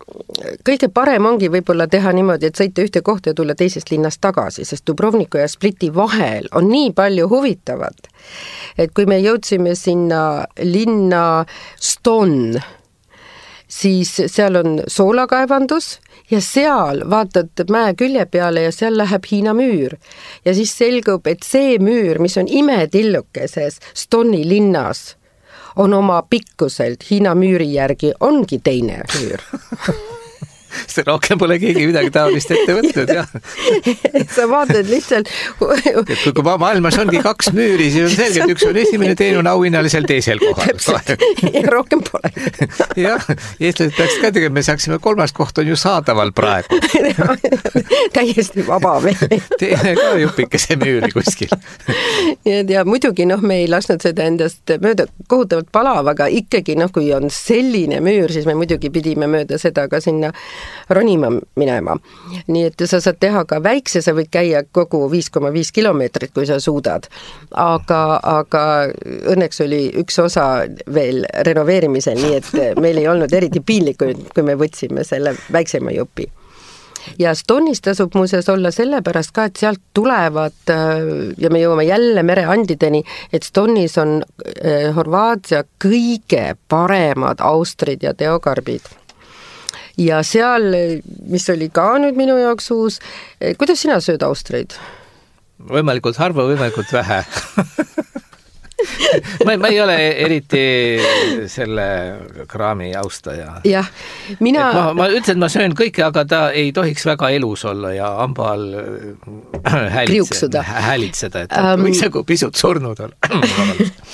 kõige parem ongi võib-olla teha niimoodi, et sõita ühte kohta ja tulla teisest linnast tagasi, sest Dubrovniku ja Spliti vahel on nii palju huvitavat, et kui me jõudsime sinna linna Ston, siis seal on soolakaevandus ja seal vaatad mäe külje peale ja seal läheb Hiina müür. Ja siis selgub, et see müür, mis on imetillukeses Stoni linnas, on oma pikkuselt Hiina müüri järgi ongi teine müür. See rohkem pole keegi midagi taolist ette võtnud, jah. Sa vaatad lihtsalt... Et kui maailmas ongi kaks müüri, siis on selge, et üks on esimene, teine on auhinnalisel teisel kohal. Ja rohkem pole. Jah, eestlased peaks ka tegema, me saaksime kolmas koht on ju saadaval praegu. Täiesti vaba veel. Teine ka jupikese müüri kuskil. Ja, ja muidugi, noh, me ei lasnud seda endast mööda kohutavalt palav, aga ikkagi, noh, kui on selline müür, siis me muidugi pidime mööda seda ka sinna ronima minema. Nii et sa saad teha ka väikse, sa võid käia kogu viis koma viis kilomeetrit, kui sa suudad. Aga, aga õnneks oli üks osa veel renoveerimisel, nii et meil ei olnud eriti piinlik, kui me võtsime selle väiksema jupi. Ja Stonis tasub muuseas olla sellepärast ka, et sealt tulevad ja me jõuame jälle mereandideni, et Stonis on Horvaatia kõige paremad austrid ja teokarbid. Ja seal, mis oli ka nüüd minu jaoks uus, kuidas sina sööd austreid? Võimalikult harva, võimalikult vähe. ma, ma ei ole eriti selle kraami austaja. Jah, mina... Ma, ma ütlen, et ma söön kõike, aga ta ei tohiks väga elus olla ja hamba all häälitseda, häälitseda, et um... võiks nagu pisut surnud olla.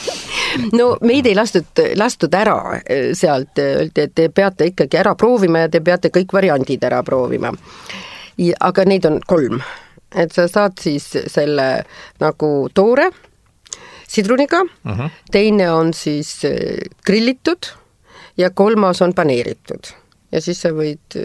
No meid ei lastud, lastud ära sealt, öeldi, et te peate ikkagi ära proovima ja te peate kõik variandid ära proovima. Ja, aga neid on kolm. Et sa saad siis selle nagu toore sidruniga, uh-huh. Teine on siis grillitud ja kolmas on paneeritud. Ja siis sa võid...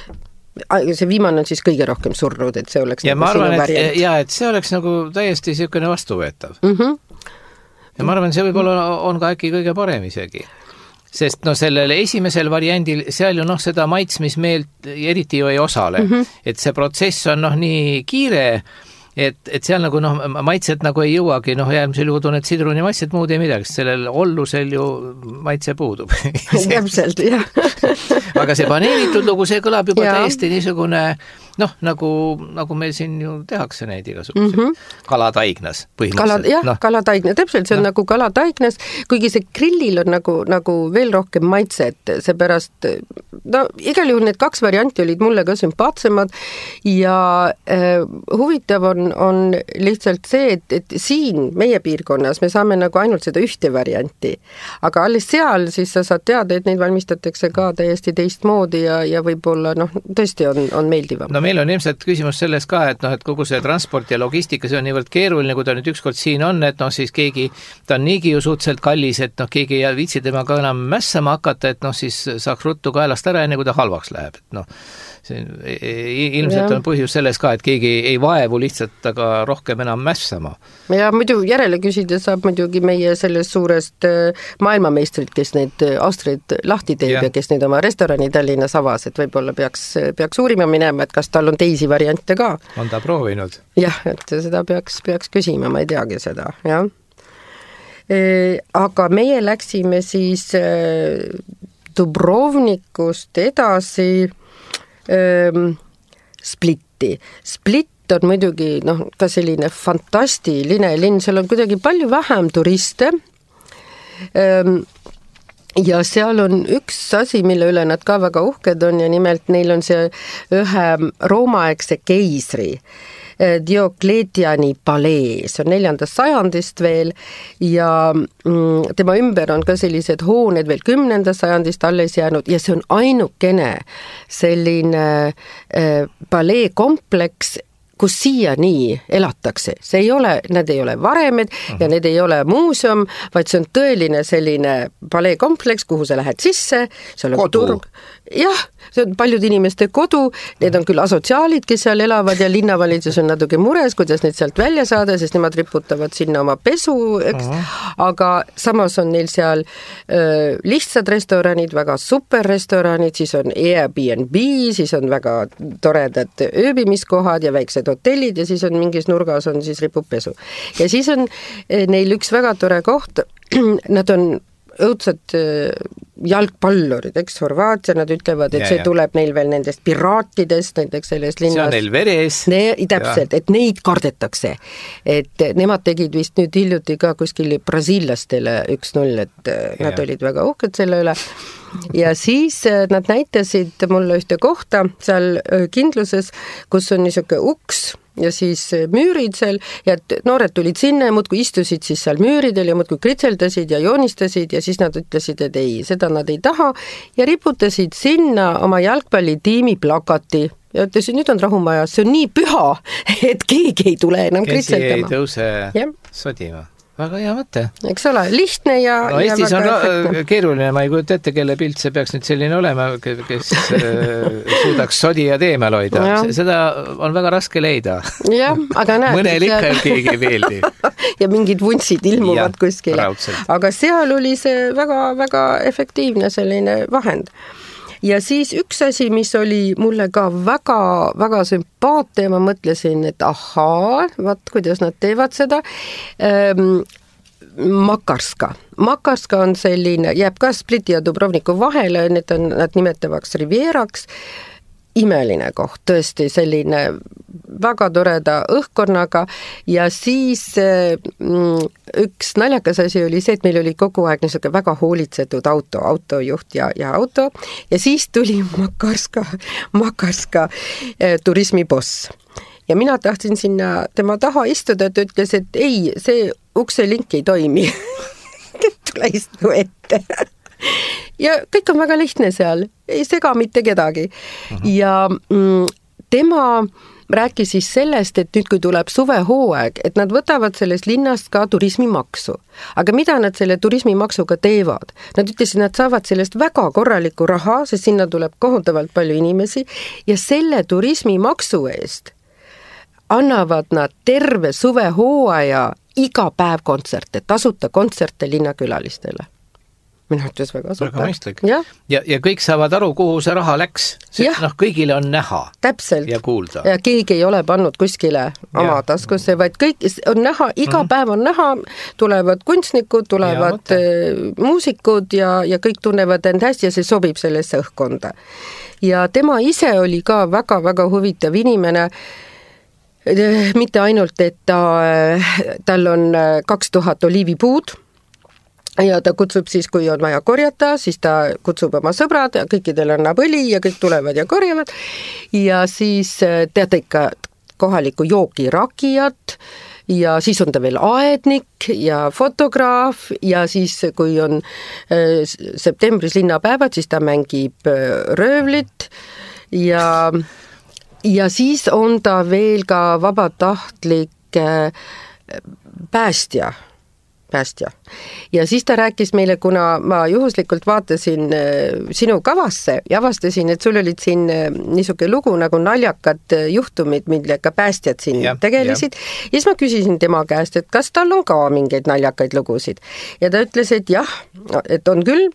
see viimane on siis kõige rohkem surnud, et see oleks ja nagu ma arvan, sinu et, variant. ja, et see oleks nagu täiesti niisugune vastuvõetav. Mhm. Ja ma arvan, see võib-olla on ka äkki kõige parem isegi. Sest no sellel esimesel variandil, seal ju noh, seda maitsmismeelt eriti ju ei osale. Mm-hmm. Et see protsess on noh nii kiire, et, et seal nagu noh, maitset nagu ei jõuagi, noh järgmisel juhul tunned sidruni maitset muud ei midagi, sellel ollusel ju maitse puudub. Täpselt, jah. Aga see paneeritud lugu, see kõlab juba ja. Täiesti niisugune, noh, nagu, nagu meil siin ju tehakse neid igasuguseid. Mm-hmm. Kalataignas põhimõtteliselt. Kala, jah, no. Kalataignas, täpselt, see on no. nagu kalataignas, kuigi see grillil on nagu, nagu veel rohkem maitset, seepärast, no igal juhul need kaks varianti olid mulle ka sümpaatsemad ja äh, huvitav on, on lihtsalt see, et, et siin meie piirkonnas me saame nagu ainult seda ühte varianti, aga alles seal siis sa saad teada, et neid valmistatakse ka täiesti teistmoodi ja, ja võib-olla noh, tõesti on, on meeldivam. No meil on ilmselt küsimus selles ka, et noh, et kogu see transport ja logistika, see on niivõrd keeruline, kui ta nüüd ükskord siin on, et noh, siis keegi, ta on niigi ju suhteliselt kallis, et noh, keegi ei viitsi temaga enam mässama hakata, et noh, siis saaks ruttu kaelast ära, enne kui ta halvaks läheb, et noh, see ilmselt ja. On põhjus selles ka, et keegi ei vaevu lihtsalt aga rohkem enam mässama. Ja muidu järele küsida saab muidugi meie sellest suurest maailmameistrit, kes need austreid lahti teeb ja, ja kes neid oma restorani Tallinnas avas, et võib-olla peaks, peaks uurima minema, et kas tal on teisi variante ka. On ta proovinud? Jah, et seda peaks, peaks küsima, ma ei teagi seda, jah. E, aga meie läksime siis Dubrovnikust edasi Splitti. Split on muidugi noh, ka selline fantastiline linn, seal on kuidagi palju vähem turiste ja seal on üks asi, mille üle nad ka väga uhked on ja nimelt neil on see ühe roomaaegse keisri Diokletiani palee, see on neljandast sajandist veel ja tema ümber on ka sellised hooned veel kümnendast sajandist alles jäänud ja see on ainukene selline palee kompleks, kus siiani elatakse. See ei ole, need ei ole varemed uh-huh. ja need ei ole muuseum, vaid see on tõeline selline paleekompleks, kuhu sa lähed sisse, seal on kodu. Turg. Jah, see on paljud inimeste kodu, need on küll asotsiaalid, kes seal elavad ja linnavalitsus on natuke mures, kuidas neid sealt välja saada, sest nemad riputavad sinna oma pesu, eks, uh-huh. aga samas on neil seal öö, lihtsad restoranid, väga superrestoranid, siis on Airbnb, siis on väga toredad ööbimiskohad ja väiksed hotellid ja siis on mingis nurgas on siis ripub pesu. Ja siis on neil üks väga tore koht, nad on õudsad jalgpallurid, eks, Horvaatia, nad ütlevad, et ja, see ja. tuleb neil veel nendest piraatidest, näiteks selles linnas. See on neil veres. Ne, täpselt, ja. et neid kardetakse. Et nemad tegid vist nüüd hiljuti ka kuskil brasiillastele üks null, et ja. nad olid väga uhked selle üle. Ja siis nad näitasid mulle ühte kohta seal kindluses, kus on niisugune uks ja siis müürid seal ja noored tulid sinna ja muudkui istusid siis seal müüridel ja muudkui kritseldasid ja joonistasid ja siis nad ütlesid, et ei, seda nad ei taha ja riputasid sinna oma jalgpallitiimi plakati ja ütlesid, nüüd on rahumaja, see on nii püha, et keegi ei tule enam kritseldama. Keegi ei tõuse ja. sodima. Väga hea mõte. Eks ole, lihtne ja... No ja Eestis on ra- keeruline, ma ei kujuta ette, kelle pilt see peaks nüüd selline olema, kes suudaks sodija teemal hoida. Seda on väga raske leida. Jah, aga näed... Mõnel ikka seal... keegi ei meeldi. ja mingid vuntsid ilmuvad ja, kuskile. Raudselt. Aga seal oli see väga, väga efektiivne selline vahend. Ja siis üks asi, mis oli mulle ka väga, väga sümpaatne ja ma mõtlesin, et ahaa, vaat kuidas nad teevad seda. Ähm, Makarska. Makarska on selline, jääb ka Spliti ja Dubrovniku vahele, need on, nad nimetavaks Rivieraks. Imeline koht, tõesti selline väga toreda õhkkonnaga ja siis mm, üks naljakas asi oli see, et meil oli kogu aeg niisugune väga hoolitsetud auto, autojuht ja, ja auto ja siis tuli Makarska, Makarska eh, turismiboss. Ja mina tahtsin sinna tema taha istuda, et ütles, et ei, see ukselink ei toimi. Tule istu ette. Ja kõik on väga lihtne seal, ei sega mitte kedagi. Uh-huh. Ja mm, tema rääkis siis sellest, et nüüd kui tuleb suvehooaeg, et nad võtavad sellest linnast ka turismimaksu. Aga mida nad selle turismimaksuga teevad? Nad ütlesid, nad saavad sellest väga korraliku raha, sest sinna tuleb kohutavalt palju inimesi ja selle turismimaksu eest annavad nad terve suvehooaja iga päev kontserte, tasuta kontserte linnakülalistele. Minu ütles väga super. Väga mõistlik. Ja. Ja, ja kõik saavad aru, kuhu see raha läks. Noh, kõigile on näha. Täpselt. Ja kuulda. Ja keegi ei ole pannud kuskile oma ja. taskusse, vaid kõik on näha, iga mm. päev on näha, tulevad kunstnikud, tulevad ja, muusikud ja, ja kõik tunnevad end hästi ja see sobib sellesse õhkkonda. Ja tema ise oli ka väga-väga huvitav inimene, mitte ainult, et ta, tal on kaks tuhat oliivipuud, ja ta kutsub siis, kui on vaja korjata, siis ta kutsub oma sõbrad ja kõikidel annab õli ja kõik tulevad ja korjavad. Ja siis teate ikka kohalikku joogirakijat ja siis on ta veel aednik ja fotograaf ja siis, kui on äh, septembris linnapäevad, siis ta mängib äh, röövlit ja, ja siis on ta veel ka vabatahtlik äh, päästja. päästja. Ja siis ta rääkis meile, kuna ma juhuslikult vaatasin sinu kavasse ja avastasin, et sul olid siin niisugune lugu nagu naljakad juhtumid, millega päästjad siin ja, tegelesid. Ja. ja siis ma küsisin tema käest, et kas tal on ka mingeid naljakaid lugusid. Ja ta ütles, et jah, et on küll,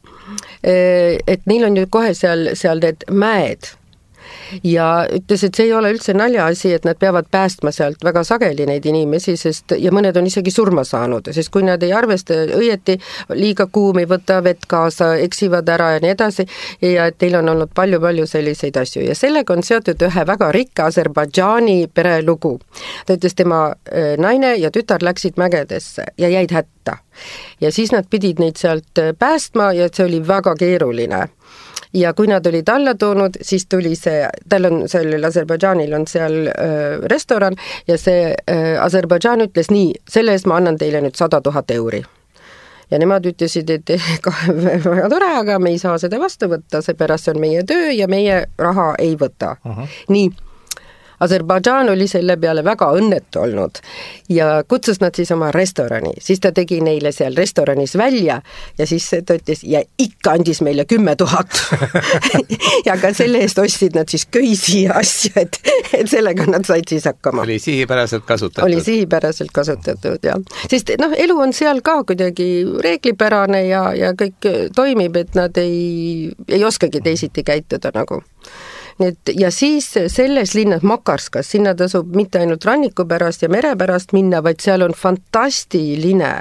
et neil on ju kohe seal, seal need mäed. Ja ütles, et see ei ole üldse naljaasi, et nad peavad päästma sealt väga sageli neid inimesi, sest, ja mõned on isegi surma saanud, sest kui nad ei arvesta õieti, liiga kuum ei võta vett kaasa, eksivad ära ja nii edasi, ja et teil on olnud palju-palju selliseid asju. Ja sellega on seotud ühe väga rikka Aserbaidžaani perelugu. Ta ütles, tema naine ja tütar läksid mägedesse ja jäid hätta. Ja siis nad pidid neid sealt päästma ja see oli väga keeruline. Ja kui nad olid alla toonud, siis tuli see, tal on sellel Aserbaidžaanil on seal äh, restoran ja see äh, Aserbaidžaan ütles nii, selle eest ma annan teile nüüd sada tuhat euri. Ja nemad ütlesid, et väga tore, aga me ei saa seda vastu võtta, seepärast see on meie töö ja meie raha ei võta. Uh-huh. Nii, Aserbaidžaan oli selle peale väga õnnetu olnud ja kutsus nad siis oma restorani, siis ta tegi neile seal restoranis välja ja siis ta ütles ja ikka andis meile kümme tuhat ja ka selle eest ostsid nad siis köisi ja asju, et, et sellega nad said siis hakkama. Oli sihipäraselt kasutatud. Oli sihipäraselt kasutatud, jah. Sest noh, elu on seal ka kuidagi reeglipärane ja, ja kõik toimib, et nad ei, ei oskagi teisiti käituda nagu. Nüüd, ja siis selles linnas Makarskas, sinna tasub mitte ainult ranniku pärast ja mere pärast minna, vaid seal on fantastiline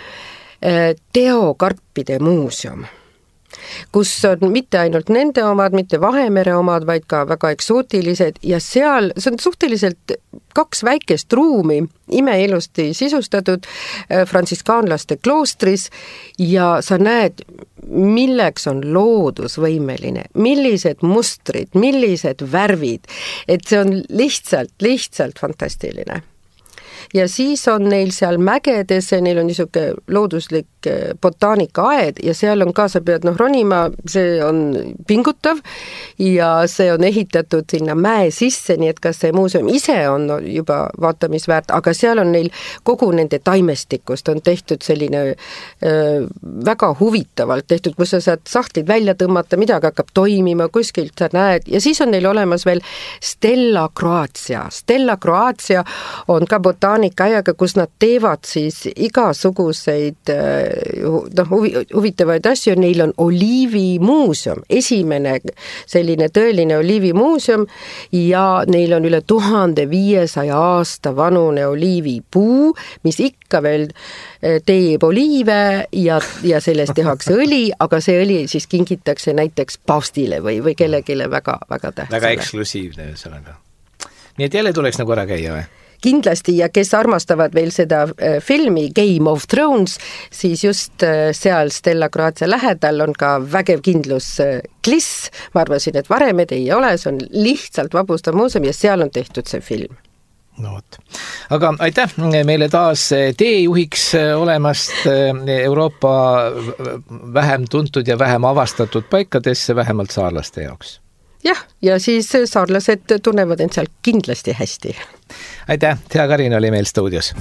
teokarpide muuseum, kus on mitte ainult nende omad, mitte Vahemere omad, vaid ka väga eksootilised ja seal, see on suhteliselt kaks väikest ruumi, imeilusti sisustatud frantsiskaanlaste kloostris ja sa näed, milleks on loodus võimeline, millised mustrid, millised värvid, et see on lihtsalt, lihtsalt fantastiline. Ja siis on neil seal mägedes, neil on niisugune looduslik botaanikaaed ja seal on ka, sa pead noh ronima, see on pingutav ja see on ehitatud sinna mäe sisse, nii et kas see muuseum ise on juba vaatamisväärt, aga seal on neil kogu nende taimestikust on tehtud selline äh, väga huvitavalt tehtud, kus sa saad sahtlid välja tõmmata, midagi hakkab toimima, kuskilt sa näed ja siis on neil olemas veel Stella Croatia. Stella Croatia on ka botaanikaajaga, kus nad teevad siis igasuguseid noh, huvi, huvitavaid asju, neil on oliivimuuseum, esimene selline tõeline oliivimuuseum ja neil on üle tuhande viiesaja aasta vanune oliivipuu, mis ikka veel teeb oliive ja, ja sellest tehakse õli, aga see õli siis kingitakse näiteks paavstile või, või kellegile väga, väga tähtsale. Väga eksklusiivne ühesõnaga. Nii et jälle tuleks nagu ära käia või? Kindlasti ja kes armastavad veel seda filmi Game of Thrones, siis just seal Stella Croatia lähedal on ka vägev kindlus Kliss, ma arvasin, et varemed ei ole, see on lihtsalt vabustav muuseum ja seal on tehtud see film. No, võt. Aga aitäh meile taas teejuhiks olemast Euroopa vähem tuntud ja vähem avastatud paikadesse, vähemalt saarlaste jaoks. Jah, ja siis saarlased tunnevad end seal kindlasti hästi. Aitäh, Tea Karin oli meil stuudios.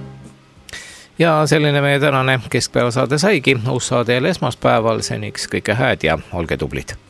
Ja selline meie tänane keskpäevasaade saigi, uus saade jälle esmaspäeval, seniks kõike hääd ja olge tublid.